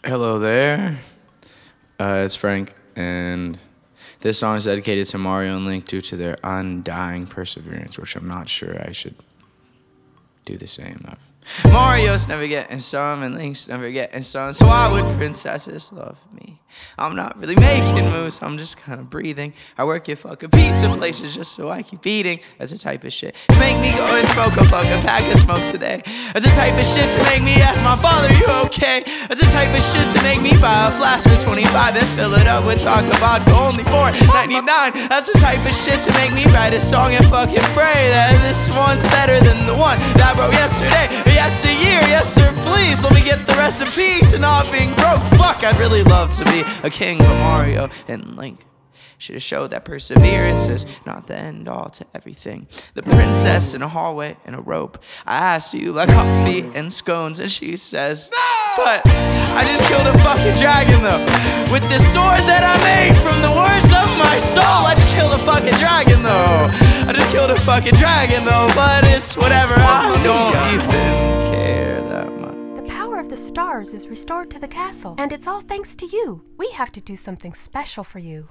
Hello there, it's Frank, and this song is dedicated to Mario and Link due to their undying perseverance, which I'm not sure I should do the same of. Mario's never getting some, and Link's never getting some, so why would princesses love me? I'm not really making moves, I'm just kind of breathing. I work at fucking pizza places just so I keep eating. That's the type of shit to make me go and smoke a fucking pack of smokes a day. That's the type of shit to make me ask my father, you okay? That's the type of shit to make me buy a flask for 25 and fill it up with talk about only $4.99. That's the type of shit to make me write a song and fucking pray that this one's better than the one that I wrote yesterday. Yes, a year, yes sir, please let me get the recipe to not being broke. Fuck, I'd really love to be a king, but Mario and Link should have showed that perseverance is not the end all to everything. The princess in a hallway and a rope. I asked, do you like coffee and scones? And she says, no! But I just killed a fucking dragon though, with this sword that I made from the words of my soul. I just killed a fucking dragon though. I just killed a fucking dragon though, but it's whatever, I don't even care that much. The power of the stars is restored to the castle, and it's all thanks to you. We have to do something special for you.